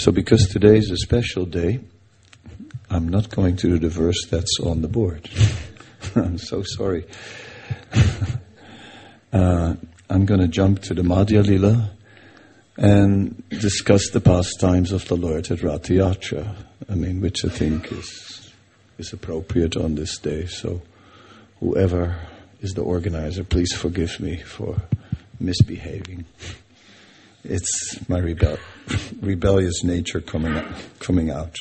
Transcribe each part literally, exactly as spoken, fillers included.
So because today is a special day, I'm not going to do the verse that's on the board. I'm so sorry. uh, I'm going to jump to the Madhya Lila and discuss the pastimes of the Lord at Rath Yatra. I mean, which I think is is appropriate on this day. So whoever is the organizer, please forgive me for misbehaving. It's my rebel- rebellious nature coming out, coming out.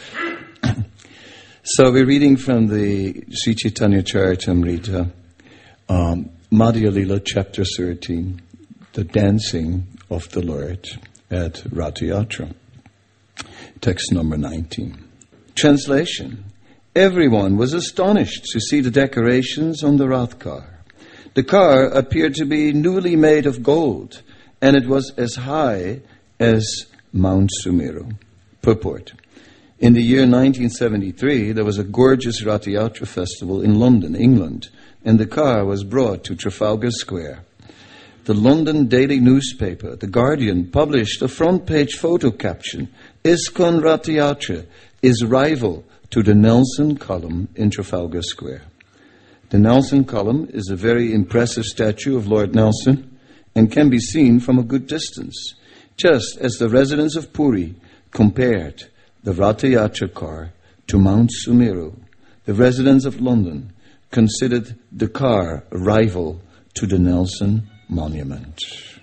So we're reading from the Sri Chaitanya Charitamrita, um, Madhya Lila, chapter thirteen, the dancing of the Lord at Rath Yatra. Text number nineteen. Translation. Everyone was astonished to see the decorations on the Rath car. The car appeared to be newly made of gold, and it was as high as Mount Sumeru. Purport. In the year nineteen seventy-three, there was a gorgeous Rath Yatra festival in London, England, and the car was brought to Trafalgar Square. The London daily newspaper, The Guardian, published a front-page photo caption, ISKCON Rath Yatra is rival to the Nelson Column in Trafalgar Square. The Nelson Column is a very impressive statue of Lord Nelson and can be seen from a good distance, just as the residents of Puri compared the Rath Yatra car to Mount Sumeru. The residents of London considered the car a rival to the Nelson Monument.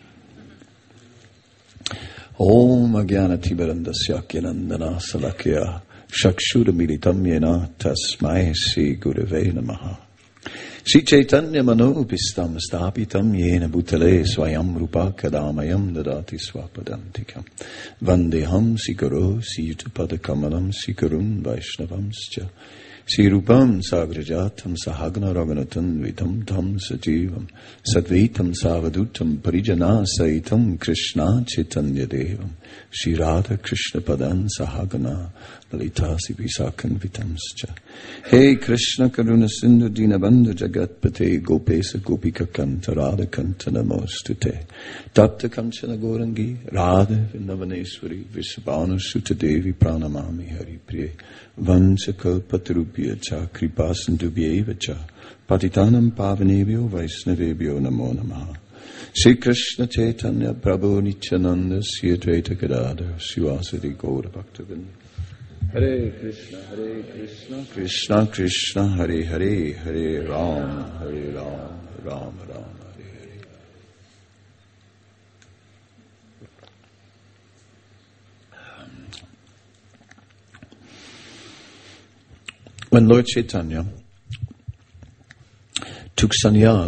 Om Agyanatibarandasya Kyanandana Salakya Shakshudamilitam Yena Tasmai Sri Gurave Namaha. Sri Chaitanya Manopistam Stapitam Yena Bhutale Swayam Rupa Kadamayam Dadati Swapadantikam Vandeham Sikaro Siyutapadakamalam Sikarun Vaishnavamscha Sri Rupam Sagrajatam Sahagna Raghunathan Vitam Tam Sajivam Sadvitam Savadutam Parijana Saitam Krishna Chaitanya Devam Sri Radha Krishna Padan Sahagana Lalitasi Visakan Vitamscha. Hey Krishna Karuna Sindhu Dinabandhu Jagatpate Gopesa Gopika Kanta Radha Kanta Namostute Tapta Kanchana Gorangi Radha Vindavaneswari Vishabhanu Sutta Devi Pranamami Hari Priye Vancha Kalpatarupya Cha Kripa Sindhubhyeva Cha Patitanam Pavanebhyo Vaisnavebhyo Namo Namaha. Sri Krishna Chaitanya Prabhu Nityananda Sri Advaita Gadadhar Srivasadi Gaura Bhaktavinda. Hare Krishna, Hare Krishna, Krishna Krishna, Hare Hare, Hare Ram, Hare Ram, Ram Ram, Hare Hare. When Lord Chaitanya took sannyas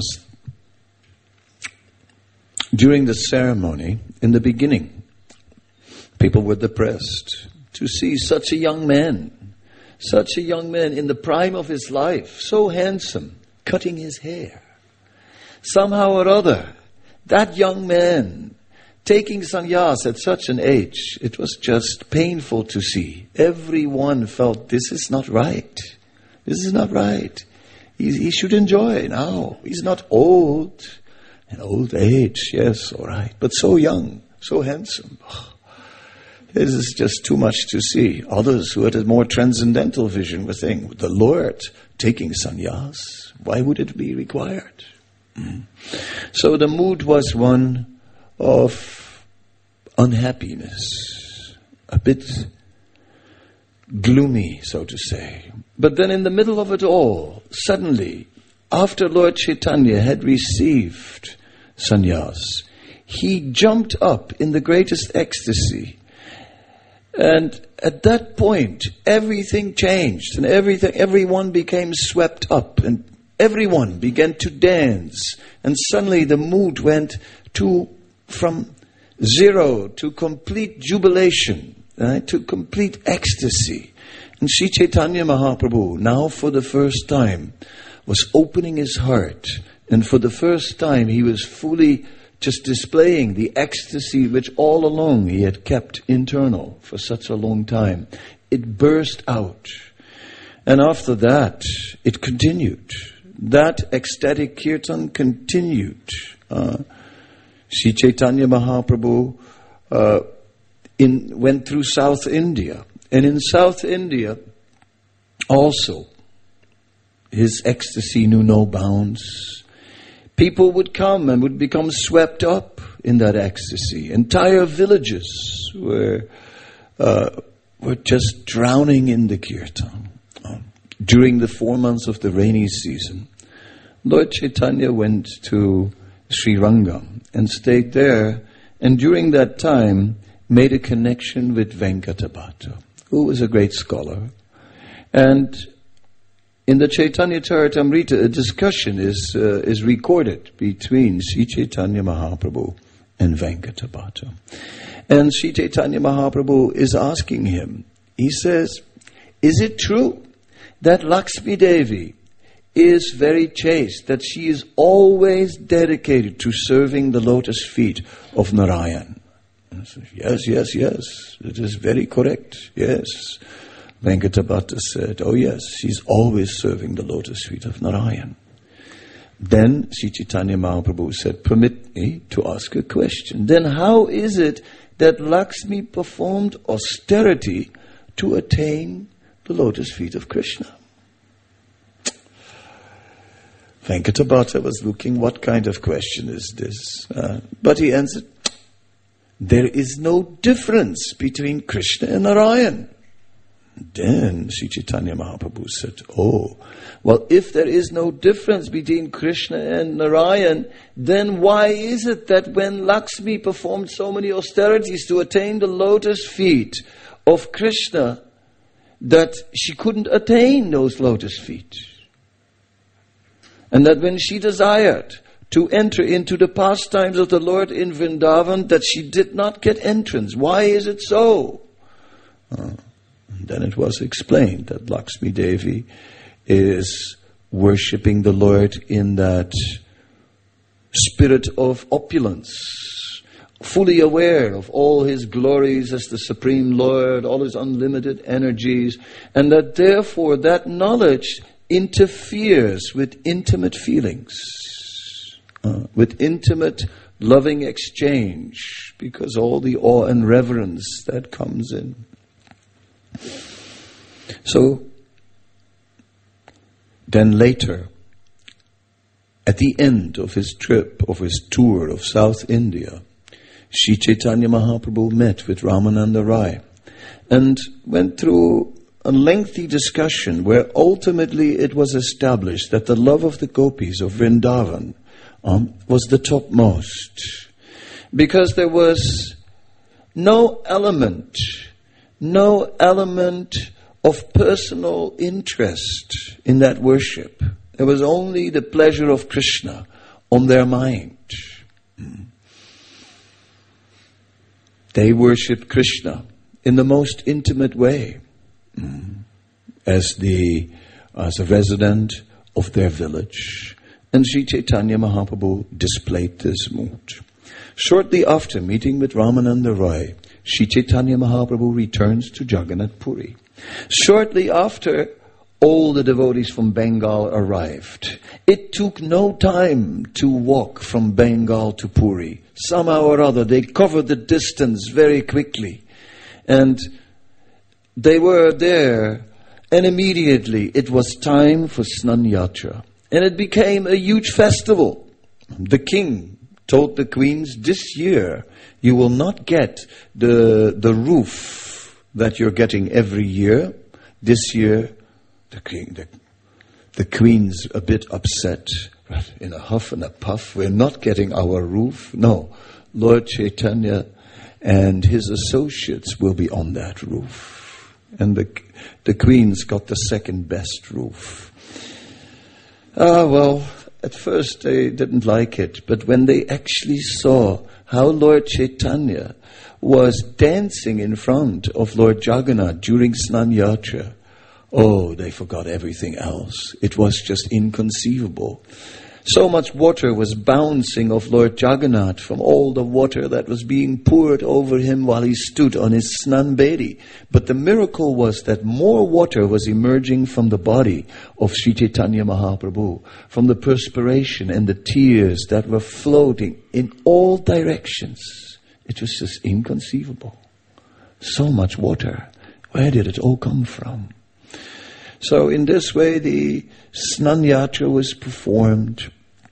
during the ceremony, in the beginning, people were depressed to see such a young man, such a young man in the prime of his life, so handsome, cutting his hair. Somehow or other, that young man taking sannyas at such an age, it was just painful to see. Everyone felt this is not right. This is not right. He, he should enjoy now. He's not old. An old age, yes, all right. But so young, so handsome. Oh. This is just too much to see. Others who had a more transcendental vision were saying, the Lord taking sannyas, why would it be required? Mm. So the mood was one of unhappiness, a bit gloomy, so to say. But then in the middle of it all, suddenly, after Lord Chaitanya had received sannyas, he jumped up in the greatest ecstasy. And at that point, everything changed, and everything, everyone became swept up, and everyone began to dance. And suddenly the mood went to from zero to complete jubilation, right, to complete ecstasy. And Sri Chaitanya Mahaprabhu, now for the first time, was opening his heart, and for the first time he was fully just displaying the ecstasy which all along he had kept internal for such a long time. It burst out. And after that, it continued. That ecstatic kirtan continued. Uh, Sri Chaitanya Mahaprabhu uh, in, went through South India. And in South India, also, his ecstasy knew no bounds. People would come and would become swept up in that ecstasy. Entire villages were uh, were just drowning in the kirtan. Uh, during the four months of the rainy season, Lord Chaitanya went to Sri Rangam and stayed there, and during that time made a connection with Venkatabhata, who was a great scholar. And in the Chaitanya Charitamrita, a discussion is uh, is recorded between Sri Chaitanya Mahaprabhu and Venkatabhata. And Sri Chaitanya Mahaprabhu is asking him, he says, is it true that Lakshmi Devi is very chaste, that she is always dedicated to serving the lotus feet of Narayan? And says, yes, yes, yes, it is very correct, yes. Venkatabhata said, oh yes, she's always serving the lotus feet of Narayan. Then Sri Chaitanya Mahaprabhu said, permit me to ask a question. Then how is it that Lakshmi performed austerity to attain the lotus feet of Krishna? Venkatabhata was looking, what kind of question is this? Uh, but he answered, there is no difference between Krishna and Narayan. Then Sri Chaitanya Mahaprabhu said, oh, well, if there is no difference between Krishna and Narayan, then why is it that when Lakshmi performed so many austerities to attain the lotus feet of Krishna, that she couldn't attain those lotus feet? And that when she desired to enter into the pastimes of the Lord in Vrindavan, that she did not get entrance. Why is it so? Uh, Then it was explained that Lakshmi Devi is worshipping the Lord in that spirit of opulence, fully aware of all his glories as the Supreme Lord, all his unlimited energies, and that therefore that knowledge interferes with intimate feelings, uh, with intimate loving exchange, because all the awe and reverence that comes in. So, then later, at the end of his trip, of his tour of South India, Sri Chaitanya Mahaprabhu met with Ramananda Rai and went through a lengthy discussion where ultimately it was established that the love of the gopis of Vrindavan um, was the topmost, because there was no element No element of personal interest in that worship. There was only the pleasure of Krishna on their mind. They worshipped Krishna in the most intimate way, as the as a resident of their village. And Sri Chaitanya Mahaprabhu displayed this mood. Shortly after meeting with Ramananda Rai, Sri Chaitanya Mahaprabhu returns to Jagannath Puri. Shortly after, all the devotees from Bengal arrived. It took no time to walk from Bengal to Puri. Somehow or other, they covered the distance very quickly. And they were there, and immediately it was time for Snan Yatra. And it became a huge festival. The king told the queens, this year you will not get the the roof that you're getting every year. This year, the king, the, the queen's a bit upset. Right? In a huff and a puff, we're not getting our roof. No, Lord Chaitanya and his associates will be on that roof. And the the queens got the second best roof. Ah, well, at first they didn't like it, but when they actually saw how Lord Chaitanya was dancing in front of Lord Jagannath during Snan Yatra, oh, they forgot everything else. It was just inconceivable. So much water was bouncing off Lord Jagannath from all the water that was being poured over him while he stood on his Snan Bedi. But the miracle was that more water was emerging from the body of Sri Chaitanya Mahaprabhu, from the perspiration and the tears that were floating in all directions. It was just inconceivable. So much water. Where did it all come from? So in this way, the Snan Yatra was performed.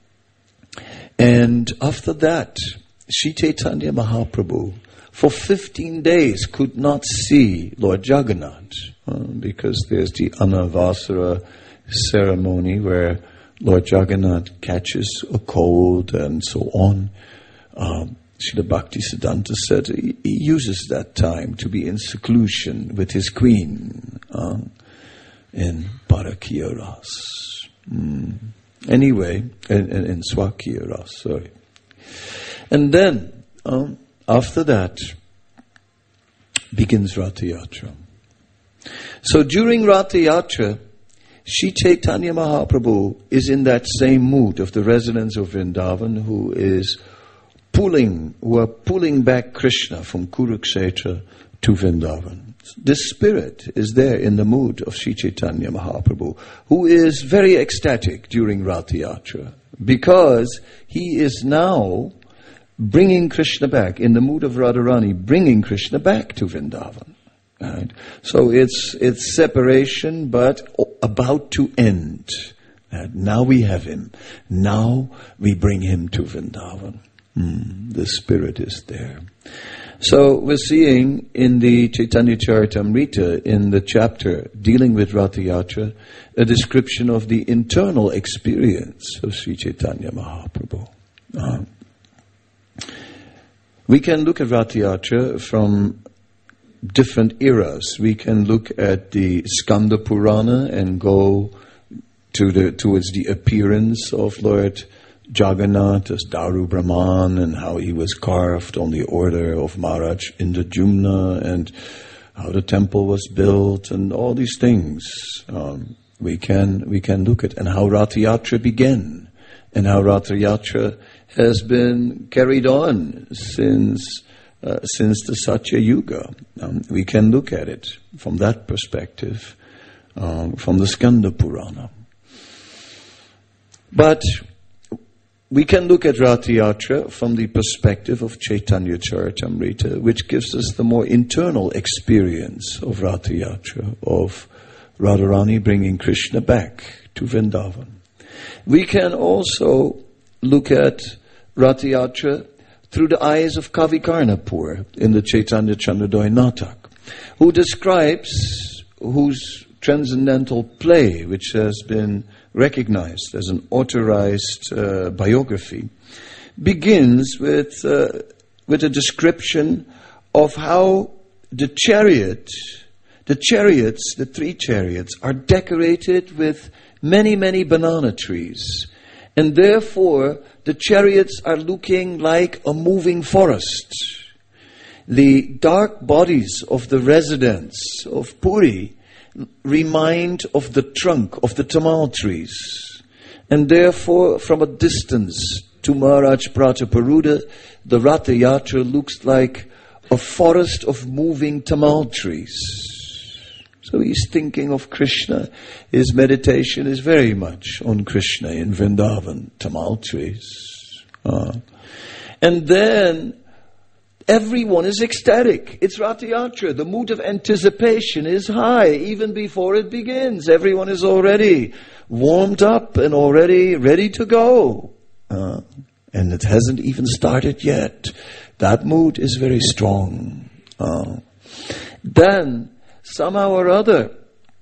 And after that, Sri Chaitanya Mahaprabhu, for fifteen days, could not see Lord Jagannath, uh, because there's the Anavasara ceremony where Lord Jagannath catches a cold and so on. Um, Srila Bhaktisiddhanta said he, he uses that time to be in seclusion with his queen uh, in Parakiya Ras. Mm. Anyway, in, in, in Swakiya Ras, sorry. And then, um, after that, begins Ratha Yatra. So during Ratha Yatra, Sri Chaitanya Mahaprabhu is in that same mood of the residents of Vrindavan who is pulling, who are pulling back Krishna from Kurukshetra to Vrindavan. This spirit is there in the mood of Sri Chaitanya Mahaprabhu, who is very ecstatic during Ratha Yatra, because he is now bringing Krishna back, in the mood of Radharani, bringing Krishna back to Vrindavan. Right? So it's it's separation, but about to end. And now we have him. Now we bring him to Vrindavan. Mm, the spirit is there. So we're seeing in the Chaitanya Charitamrita, in the chapter dealing with Ratha Yatra, a description of the internal experience of Sri Chaitanya Mahaprabhu. Uh, we can look at Ratha Yatra from different eras. We can look at the Skanda Purana and go to the towards the appearance of Lord Jagannath as Daru Brahman, and how he was carved on the order of Maharaj Indradyumna, and how the temple was built, and all these things um, we can we can look at, and how Ratha Yatra began, and how Ratha Yatra has been carried on since uh, since the Satya Yuga. Um, we can look at it from that perspective, um, from the Skanda Purana. But we can look at Ratha Yatra from the perspective of Chaitanya Charitamrita, which gives us the more internal experience of Ratha Yatra, of Radharani bringing Krishna back to Vrindavan. We can also look at Ratha Yatra through the eyes of Kavi Karnapur in the Chaitanya Chandradoy Natak, who describes, whose transcendental play, which has been recognized as an authorized uh, biography, begins with uh, with a description of how the chariot, the chariots, the three chariots, are decorated with many, many banana trees. And therefore, the chariots are looking like a moving forest. The dark bodies of the residents of Puri remind of the trunk of the tamal trees. And therefore, from a distance to Maharaj Prataparuda, the Ratha Yatra looks like a forest of moving tamal trees. So he's thinking of Krishna. His meditation is very much on Krishna in Vrindavan, tamal trees. Uh, and then everyone is ecstatic. It's Ratha Yatra. The mood of anticipation is high even before it begins. Everyone is already warmed up and already ready to go. Uh, and it hasn't even started yet. That mood is very strong. Uh, then, somehow or other,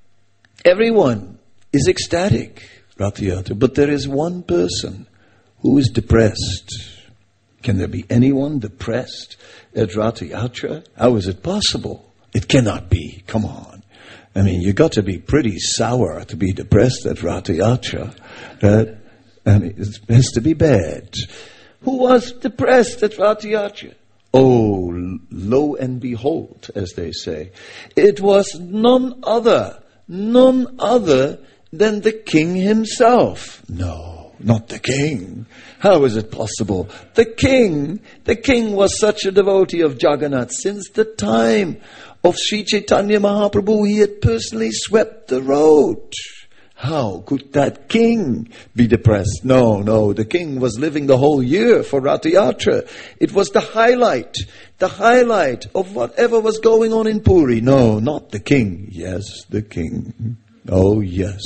everyone is ecstatic, Ratha Yatra. But there is one person who is depressed. Can there be anyone depressed at Ratha Yatra? How is it possible? It cannot be. Come on. I mean, you got to be pretty sour to be depressed at Ratha Yatra. Right? And it has to be bad. Who was depressed at Ratha Yatra? Oh, lo and behold, as they say. It was none other, none other than the king himself. No, not the king. How is it possible? The king, the king was such a devotee of Jagannath since the time of Sri Chaitanya Mahaprabhu. He had personally swept the road. How could that king be depressed? No, no, the king was living the whole year for Rath Yatra. It was the highlight, the highlight of whatever was going on in Puri. No, not the king. Yes, the king. Oh, yes,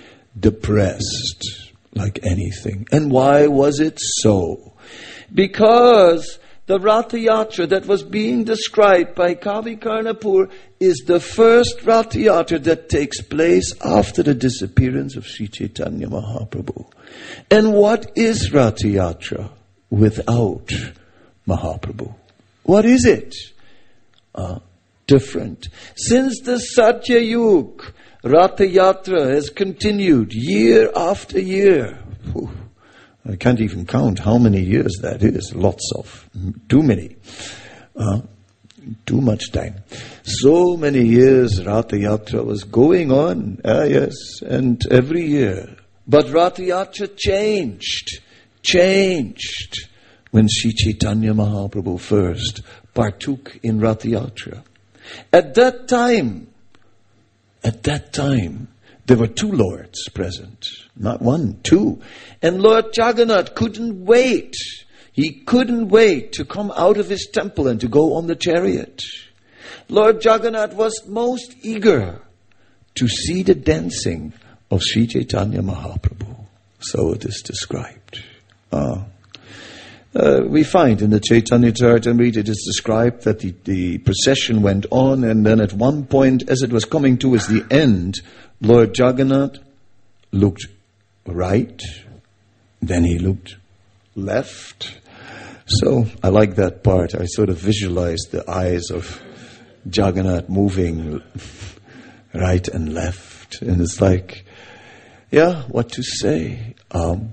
depressed like anything. And why was it so? Because the Rath Yatra that was being described by Kavi Karnapur is the first Rath Yatra that takes place after the disappearance of Sri Chaitanya Mahaprabhu. And what is Rath Yatra without Mahaprabhu? What is it? Uh, different. Since the Satya Yuga, Rath Yatra has continued year after year. Whew. I can't even count how many years that is. Lots of. Too many. Uh, too much time. So many years Rath Yatra was going on. Ah, yes. And every year. But Rath Yatra changed. Changed. When Sri Chaitanya Mahaprabhu first partook in Rath Yatra. At that time, at that time, there were two lords present. Not one, two. And Lord Jagannath couldn't wait. He couldn't wait to come out of his temple and to go on the chariot. Lord Jagannath was most eager to see the dancing of Sri Chaitanya Mahaprabhu. So it is described. Ah. Uh, we find in the Chaitanya Charitamrita it is described that the, the procession went on, and then at one point, as it was coming towards the end, Lord Jagannath looked right, then he looked left. So I like that part. I sort of visualized the eyes of Jagannath moving right and left. And it's like, yeah, what to say? Um,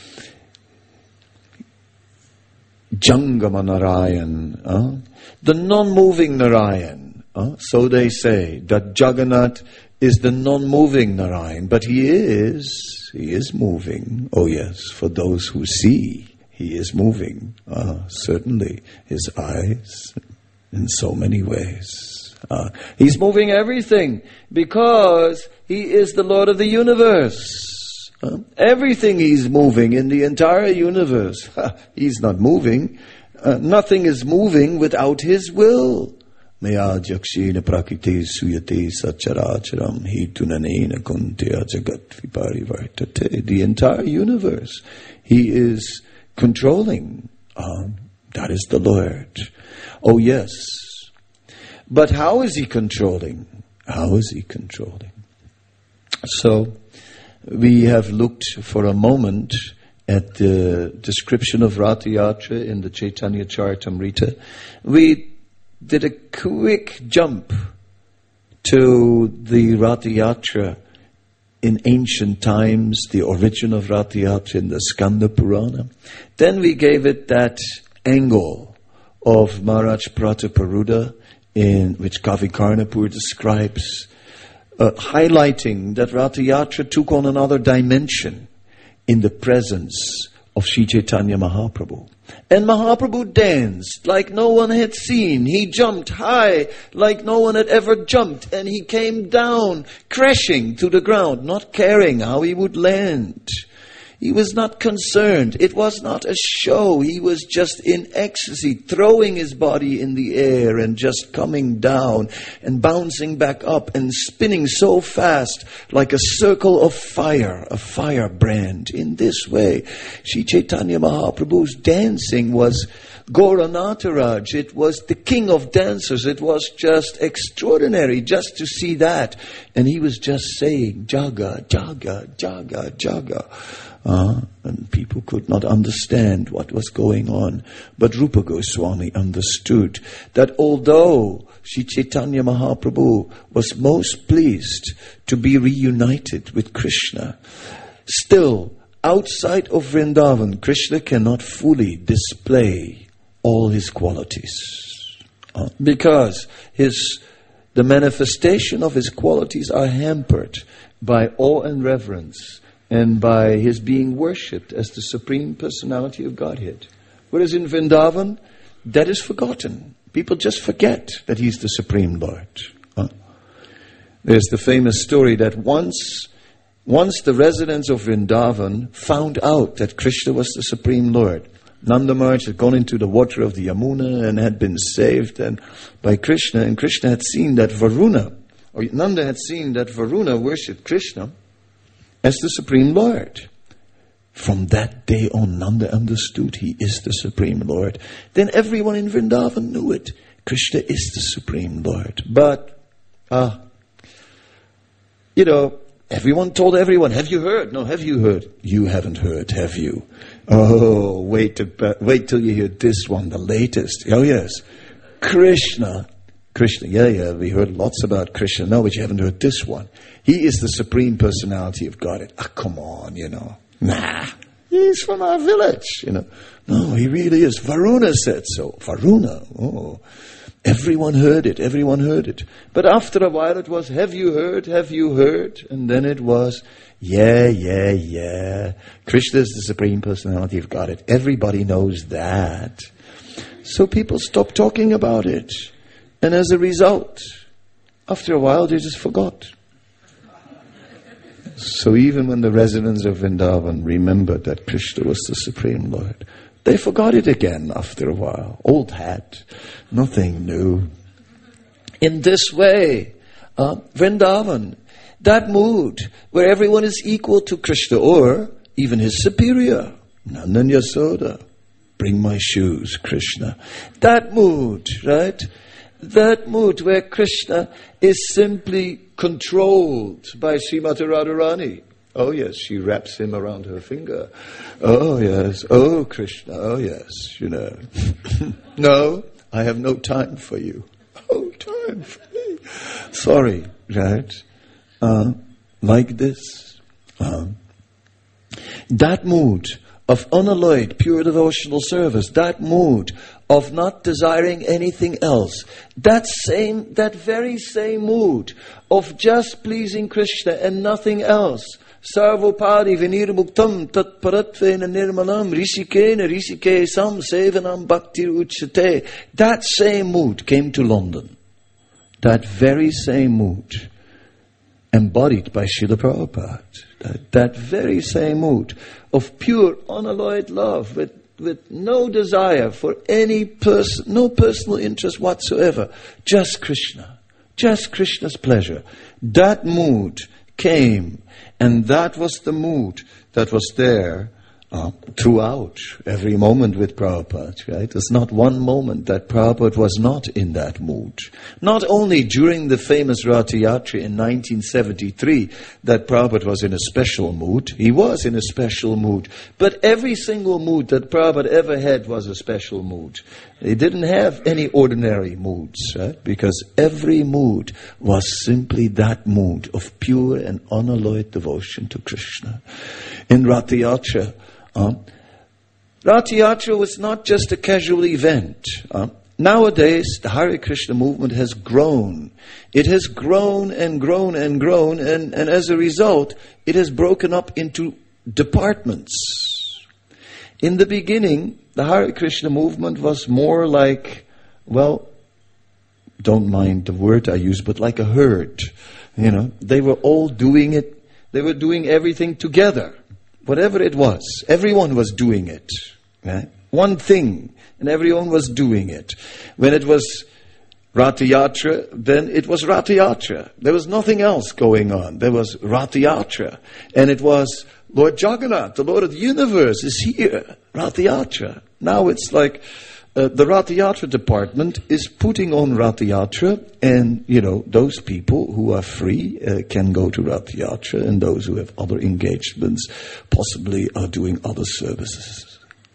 Jangama Narayan, uh, the non-moving Narayan. Uh, so they say that Jagannath is the non-moving Narayan, but he is, he is moving. Oh yes, for those who see, he is moving. Uh, certainly, his eyes, in so many ways. Uh, he's moving everything because he is the Lord of the universe. Uh, everything he's moving in the entire universe. He's not moving. Uh, nothing is moving without his will. Maya jakshena prakriti suyate sacharacharam hitunanena kunteya jagat viparivartate. The entire universe. He is controlling. Um, that is the Lord. Oh yes. But how is he controlling? How is he controlling? So, we have looked for a moment at the description of Rath Yatra in the Chaitanya Charitamrita. We did a quick jump to the Rath Yatra in ancient times, the origin of Rath Yatra in the Skanda Purana. Then we gave it that angle of Maharaj Prataparuddha, in which Kavi Karnapur describes, Uh, highlighting that Rath Yatra took on another dimension in the presence of Sri Chaitanya Mahaprabhu. And Mahaprabhu danced like no one had seen. He jumped high like no one had ever jumped. And he came down crashing to the ground, not caring how he would land. He was not concerned. It was not a show. He was just in ecstasy, throwing his body in the air and just coming down and bouncing back up and spinning so fast like a circle of fire, a firebrand. In this way, Sri Chaitanya Mahaprabhu's dancing was Gauranataraj. It was the king of dancers. It was just extraordinary just to see that. And he was just saying, Jaga, Jaga, Jaga, Jaga. Uh, and people could not understand what was going on. But Rupa Goswami understood that although Sri Chaitanya Mahaprabhu was most pleased to be reunited with Krishna, still outside of Vrindavan, Krishna cannot fully display all his qualities. Uh, because his the manifestation of his qualities are hampered by awe and reverence, and by his being worshipped as the Supreme Personality of Godhead. Whereas in Vrindavan, that is forgotten. People just forget that he's the Supreme Lord. Uh, there's the famous story that once once the residents of Vrindavan found out that Krishna was the Supreme Lord, Nanda Maharaj had gone into the water of the Yamuna and had been saved and by Krishna, and Krishna had seen that Varuna, or Nanda had seen that Varuna worshipped Krishna as the Supreme Lord. From that day on, Nanda understood he is the Supreme Lord. Then everyone in Vrindavan knew it. Krishna is the Supreme Lord. But, ah, uh, you know, everyone told everyone, have you heard? No, have you heard? You haven't heard, have you? Oh, wait, to, wait till you hear this one, the latest. Oh, yes. Krishna. Krishna, yeah, yeah, we heard lots about Krishna. No, but you haven't heard this one. He is the Supreme Personality of Godhead. Ah, come on, you know. Nah, he's from our village, you know. No, he really is. Varuna said so. Varuna, oh. Everyone heard it, everyone heard it. But after a while it was, have you heard, have you heard? And then it was, yeah, yeah, yeah. Krishna is the Supreme Personality of Godhead. Everybody knows that. So people stopped talking about it. And as a result, after a while they just forgot. So even when the residents of Vrindavan remembered that Krishna was the Supreme Lord, they forgot it again after a while. Old hat, nothing new. In this way, uh, Vrindavan, that mood where everyone is equal to Krishna or even his superior, Nanda and Yasoda, bring my shoes, Krishna. That mood, right? That mood where Krishna is simply controlled by Srimati Radharani. Oh yes, she wraps him around her finger. Oh yes, oh Krishna, oh yes, you know. No, I have no time for you. No time for me. Sorry, right? Uh, like this. Uh, that mood of unalloyed, pure devotional service, that mood of not desiring anything else, that same, that very same mood of just pleasing Krishna and nothing else, Sarvopadi vinirmuktam tat paratvena nirmalam rishikena rishikesam sevanam bhaktir uchate. That same mood came to London. That very same mood, embodied by Srila Prabhupada. That, that very same mood of pure, unalloyed love with, with no desire for any person, no personal interest whatsoever. Just Krishna. Just Krishna's pleasure. That mood came, and that was the mood that was there uh, throughout every moment with Prabhupada, right? There's not one moment that Prabhupada was not in that mood. Not only during the famous Ratha Yatra in nineteen seventy-three that Prabhupada was in a special mood, he was in a special mood, but every single mood that Prabhupada ever had was a special mood. He didn't have any ordinary moods, right? Because every mood was simply that mood of pure and unalloyed devotion to Krishna. In Ratha Yatra, um, Ratha Yatra was not just a casual event. Um, nowadays, the Hare Krishna movement has grown. It has grown and grown and grown, and, and as a result, it has broken up into departments. In the beginning, the Hare Krishna movement was more like, well, don't mind the word I use, but like a herd. You know, they were all doing it. They were doing everything together. Whatever it was, everyone was doing it. Right? One thing, and everyone was doing it. When it was Ratha Yatra, then it was Ratha Yatra. There was nothing else going on. There was Ratha Yatra. And it was Lord Jagannath, the Lord of the universe, is here. Ratha Yatra. Now it's like uh, the Ratha Yatra department is putting on Ratha Yatra, and, you know, those people who are free uh, can go to Ratha Yatra, and those who have other engagements possibly are doing other services.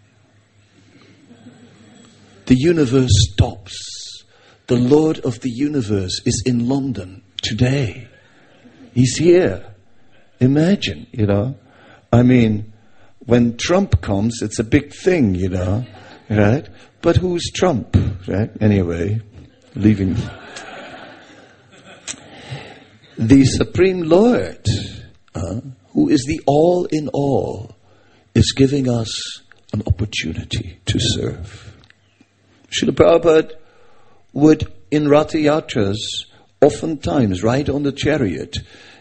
The universe stops. The Lord of the universe is in London today. He's here. Imagine, you know. I mean, when Trump comes, it's a big thing, you know, right? But who's Trump, right? Anyway, leaving. The Supreme Lord, uh, who is the all in all, is giving us an opportunity to serve. Srila Prabhupada would, in Ratha Yatras, oftentimes ride on the chariot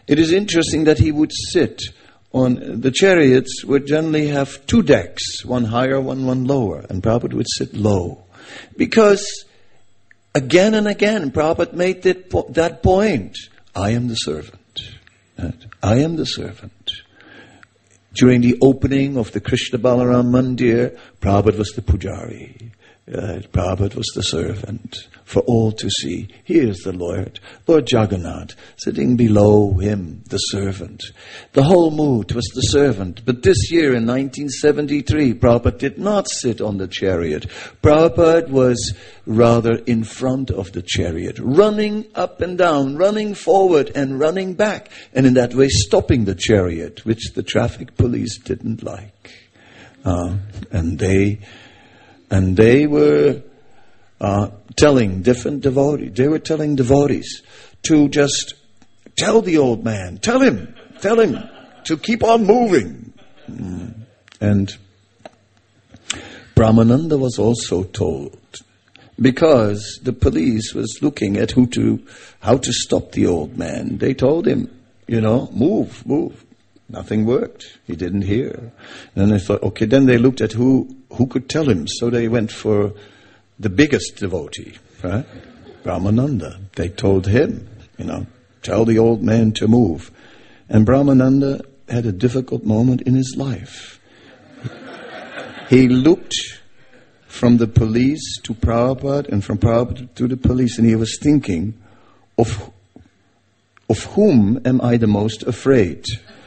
it is interesting that he would sit on the chariots would generally have two decks, one higher, one one lower, and Prabhupada would sit low. Because again and again, Prabhupada made that, po- that point. I am the servant. Right? I am the servant. During the opening of the Krishna Balaram Mandir, Prabhupada was the pujari. Uh, Prabhupada was the servant for all to see. Here's the Lord, Lord Jagannath, sitting below him, the servant. The whole mood was the servant. But this year in nineteen seventy-three, Prabhupada did not sit on the chariot. Prabhupada was rather in front of the chariot, running up and down, running forward and running back, and in that way stopping the chariot, which the traffic police didn't like. Uh, and they... And they were uh, telling different devotees, they were telling devotees to just tell the old man, tell him, tell him to keep on moving. Mm. And Brahmananda was also told, because the police was looking at who to, how to stop the old man. They told him, you know, move, move. Nothing worked. He didn't hear. And they thought, okay, then they looked at who who could tell him. So they went for the biggest devotee, right? Brahmananda. They told him, you know, tell the old man to move. And Brahmananda had a difficult moment in his life. He looked from the police to Prabhupada and from Prabhupada to the police, and he was thinking, of, of whom am I the most afraid?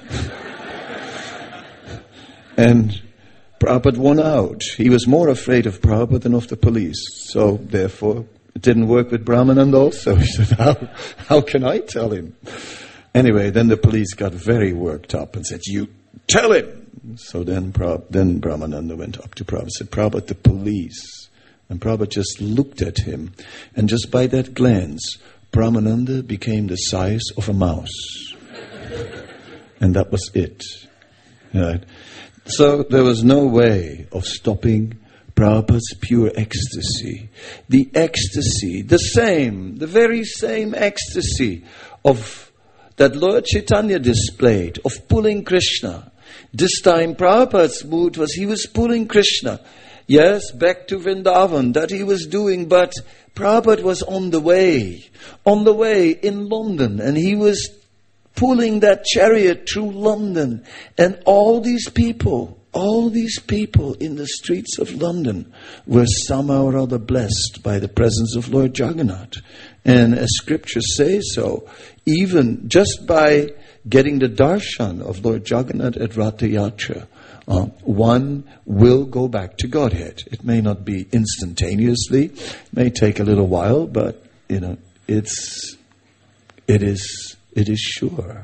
And Prabhupada won out. He was more afraid of Prabhupada than of the police. So, therefore, it didn't work with Brahmananda also. He said, how, how can I tell him? Anyway, then the police got very worked up and said, you tell him! So then, then Brahmananda went up to Prabhupada and said, Prabhupada, the police. And Prabhupada just looked at him. And just by that glance, Brahmananda became the size of a mouse. And that was it. Right? So there was no way of stopping Prabhupada's pure ecstasy. The ecstasy, the same, the very same ecstasy of that Lord Chaitanya displayed, of pulling Krishna. This time Prabhupada's mood was he was pulling Krishna. Yes, back to Vrindavan, that he was doing, but Prabhupada was on the way, on the way in London, and he was pulling that chariot through London, and all these people, all these people in the streets of London were somehow or other blessed by the presence of Lord Jagannath. And as scriptures say so, even just by getting the darshan of Lord Jagannath at Ratha Yatra, uh, one will go back to Godhead. It may not be instantaneously, it may take a little while, but you know, it's it is. It is sure.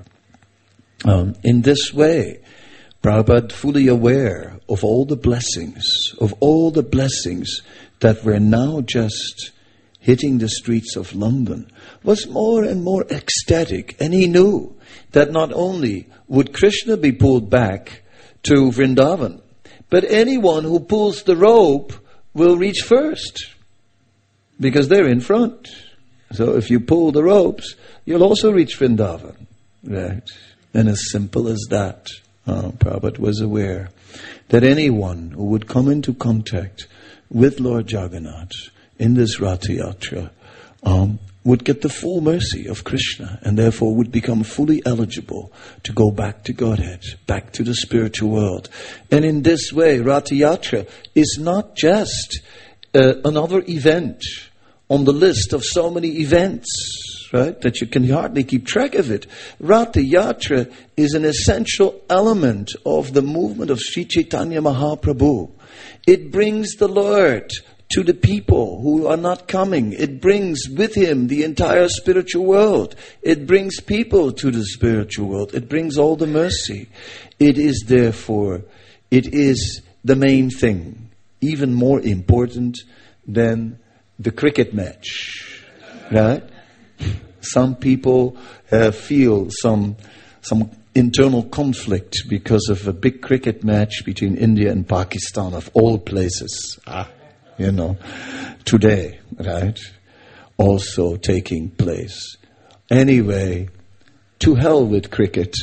Um, in this way, Prabhupada, fully aware of all the blessings, of all the blessings that were now just hitting the streets of London, was more and more ecstatic. And he knew that not only would Krishna be pulled back to Vrindavan, but anyone who pulls the rope will reach first, because they're in front. So if you pull the ropes, you'll also reach Vrindavan. Right? And as simple as that, uh, Prabhupada was aware that anyone who would come into contact with Lord Jagannath in this Ratha Yatra um, would get the full mercy of Krishna, and therefore would become fully eligible to go back to Godhead, back to the spiritual world. And in this way, Ratha Yatra is not just uh, another event on the list of so many events, right, that you can hardly keep track of it. Ratha Yatra is an essential element of the movement of Sri Chaitanya Mahaprabhu. It brings the Lord to the people who are not coming. It brings with him the entire spiritual world. It brings people to the spiritual world. It brings all the mercy. It is therefore, it is the main thing, even more important than the cricket match, right? Some people uh, feel some some internal conflict because of a big cricket match between India and Pakistan, of all places. Ah, you know, today, right? Also taking place. Anyway, to hell with cricket.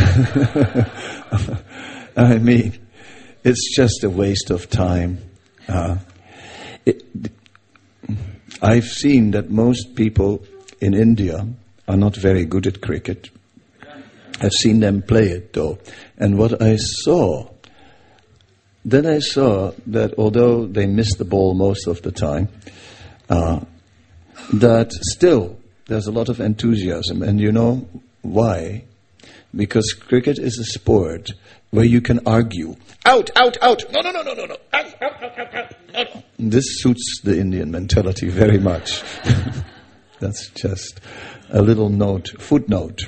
I mean, it's just a waste of time. Uh, it, I've seen that most people in India are not very good at cricket. I've seen them play it though. And what I saw, then I saw that although they miss the ball most of the time, uh, that still there's a lot of enthusiasm. And you know why? Because cricket is a sport where you can argue. Out, out, out. No, no, no, no, no, no. Out, out, out, out, out. No, no. This suits the Indian mentality very much. That's just a little note, footnote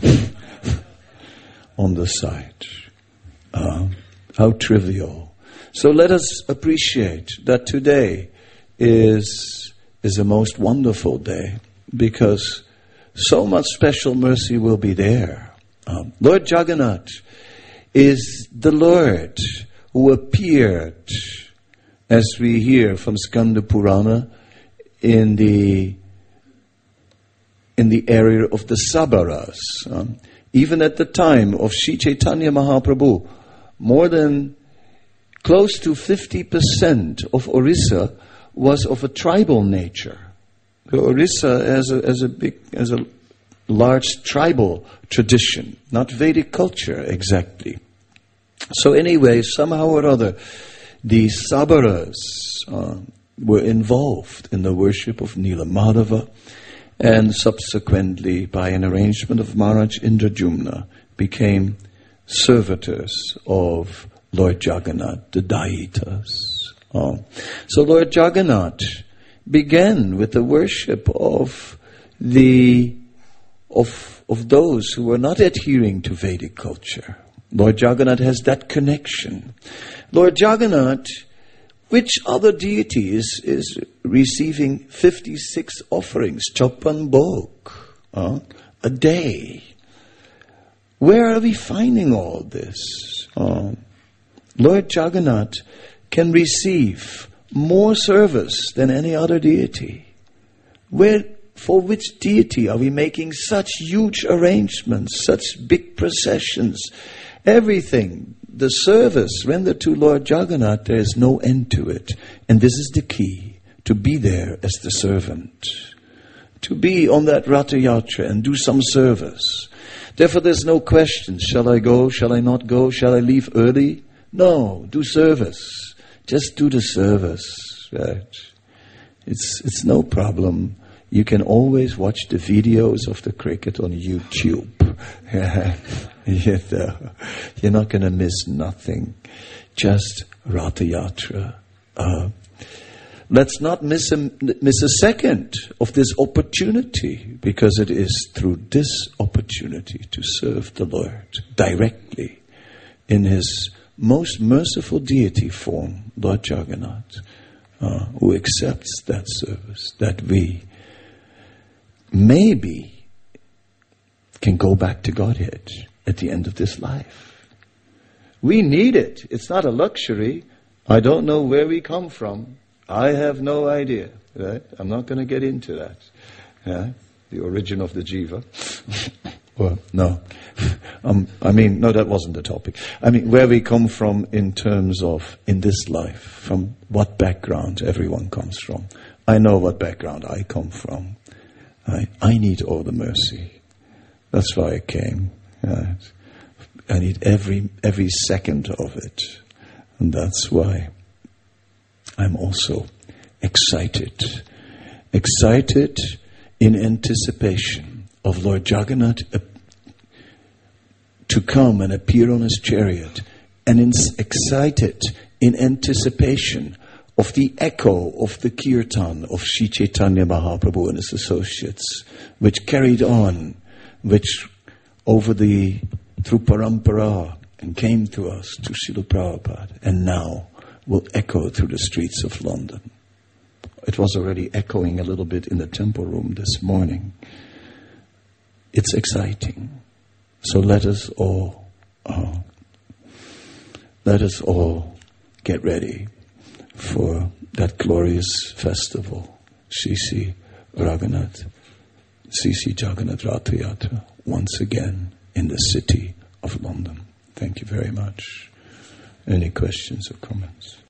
on the side. Uh, how trivial. So let us appreciate that today is, is a most wonderful day because so much special mercy will be there. Um, Lord Jagannath is the Lord who appeared, as we hear from Skanda Purana, in the in the area of the Sabaras. Um, even at the time of Sri Chaitanya Mahaprabhu, more than close to fifty percent of Orissa was of a tribal nature. So Orissa as a as a big as a large tribal tradition, not Vedic culture exactly. So anyway, somehow or other, the Sabaras uh, were involved in the worship of Nila Madhava, and subsequently, by an arrangement of Maharaj Indradyumna, became servitors of Lord Jagannath, the Daitas. Oh. So Lord Jagannath began with the worship of the of of those who were not adhering to Vedic culture. Lord Jagannath has that connection. Lord Jagannath, which other deity is, is receiving fifty-six offerings, Chaupan Bhog, uh, a day? Where are we finding all this? Uh, Lord Jagannath can receive more service than any other deity. Where, for which deity are we making such huge arrangements, such big processions? Everything, the service rendered to Lord Jagannath, there is no end to it. And this is the key, to be there as the servant. To be on that Ratha Yatra and do some service. Therefore there's no question, shall I go, shall I not go, shall I leave early? No, do service. Just do the service, right? It's it's no problem. You can always watch the videos of the cricket on YouTube. You're not going to miss nothing. Just Ratha Yatra. Uh, let's not miss a, miss a second of this opportunity, because it is through this opportunity to serve the Lord directly in His most merciful deity form, Lord Jagannath, uh, who accepts that service, that we maybe can go back to Godhead at the end of this life. We need it. It's not a luxury. I don't know where we come from. I have no idea. Right? I'm not going to get into that. Yeah? The origin of the jiva. Well, no. um, I mean, no, that wasn't the topic. I mean, where we come from in terms of, in this life, from what background everyone comes from. I know what background I come from. I, I need all the mercy. That's why I came. Right? I need every every second of it. And that's why I'm also excited. Excited in anticipation of Lord Jagannath uh, to come and appear on his chariot. And in, excited in anticipation of the echo of the kirtan of Sri Chaitanya Mahaprabhu and his associates, which carried on, which over the, through Parampara, and came to us, to Srila Prabhupada, and now will echo through the streets of London. It was already echoing a little bit in the temple room this morning. It's exciting. So let us all, uh, let us all get ready for that glorious festival, Sri Sri Raghunath, Sri Sri Jagannath Ratha Yatra, once again. in the city of London. Thank you very much. Any questions or comments?